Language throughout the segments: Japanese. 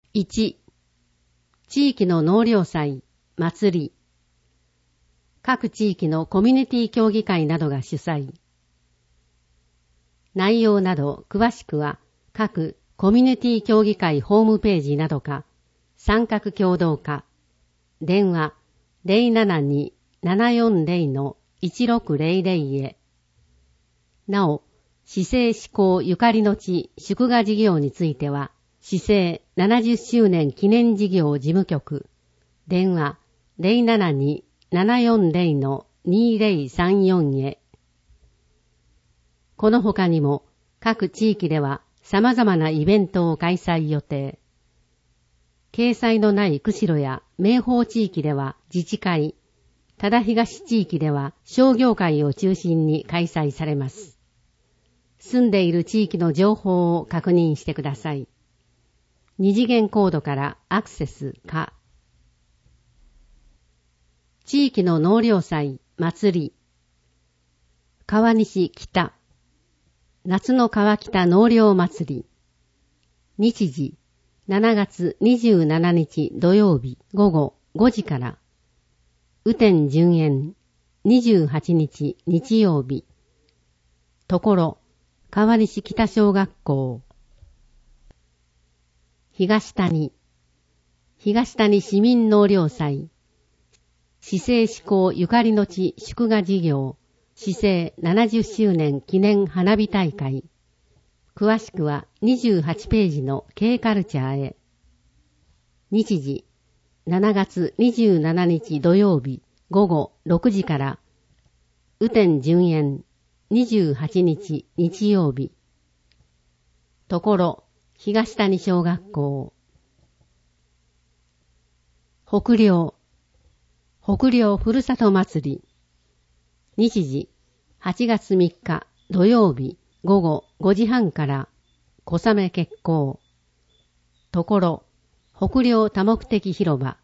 1、地域の納涼祭、祭り。各地域のコミュニティ協議会などが主催。内容など詳しくは各コミュニティ協議会ホームページなどか、参画協同課、電話 072-740-1600 へ。なお、市政施行ゆかりの地祝賀事業については、市政70周年記念事業事務局、電話 072-740-2034 へ。この他にも各地域では様々なイベントを開催予定。掲載のない釧路や明豊地域では自治会、多田東地域では商業会を中心に開催されます。住んでいる地域の情報を確認してください。二次元コードからアクセスか。地域の納涼祭、祭り。川西北。夏の川北納涼祭り。日時、7月27日土曜日午後5時から。雨天順延、28日日曜日。ところ、川西北小学校。東谷市民納涼祭。市政施行ゆかりの地祝賀事業。市政70周年記念花火大会。詳しくは28ページの K カルチャーへ。日時、7月27日土曜日午後6時から。雨天順延、28日日曜日。ところ、東谷小学校。北陵ふるさと祭り。日時、8月3日土曜日午後5時半から、小雨決行。ところ、北陵多目的広場。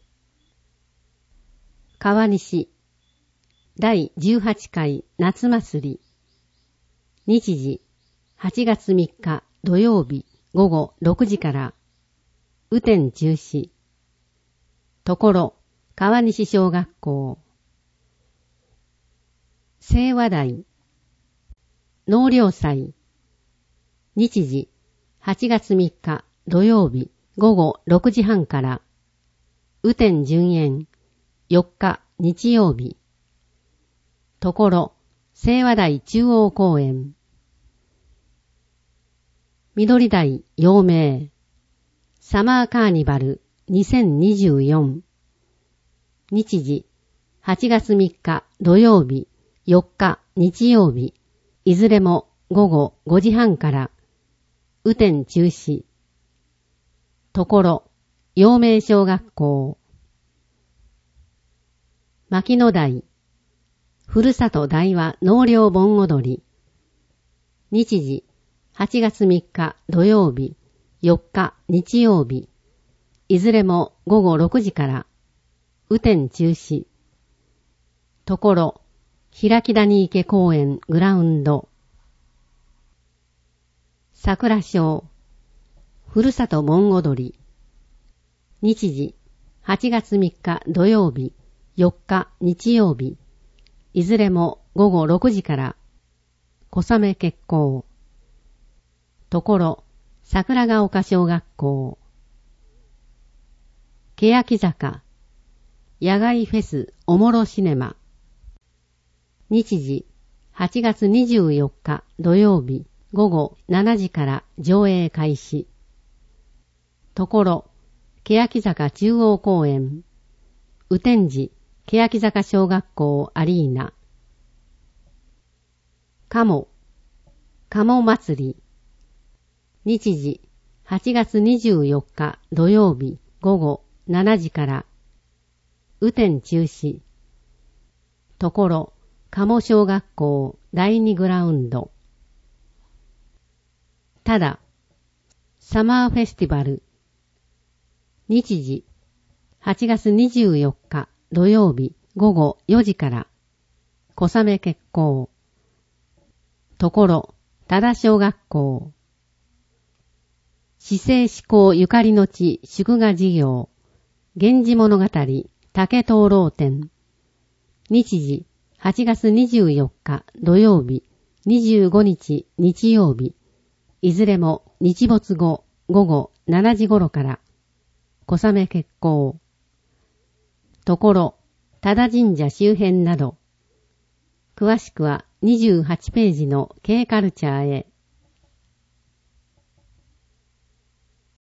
川西第18回夏祭り。日時、8月3日土曜日午後6時から、雨天中止。ところ、川西小学校。清和台納涼祭。日時、8月3日土曜日午後6時半から、雨天順延、4日日曜日。ところ、清和台中央公園。緑台陽明サマーカーニバル2024。日時、8月3日土曜日4日日曜日。いずれも午後5時半から、雨天中止。ところ、陽明小学校。牧野台ふるさと大和納涼盆踊り。日時、8月3日土曜日4日日曜日。いずれも午後6時から、雨天中止。ところ、開谷池公園グラウンド。桜小ふるさと盆踊り。日時、8月3日土曜日4日日曜日。いずれも午後6時から、小雨決行。ところ、桜ヶ丘小学校。欅坂野外フェスおもろシネマ。日時、8月24日土曜日午後7時から上映開始。ところ、欅坂中央公園。雨天時、欅坂小学校アリーナ。鴨祭り。日時、8月24日土曜日午後7時から、雨天中止。ところ、鴨小学校第2グラウンド。ただ、サマーフェスティバル。日時、8月24日土曜日午後4時から、小雨決行。ところ、多田小学校。 市政施行ゆかりの地祝賀事業、源氏物語竹灯籠展。日時、8月24日土曜日、25日日曜日。いずれも日没後午後7時頃から。小雨決行。ところ、多田神社周辺など。詳しくは28ページの K カルチャーへ。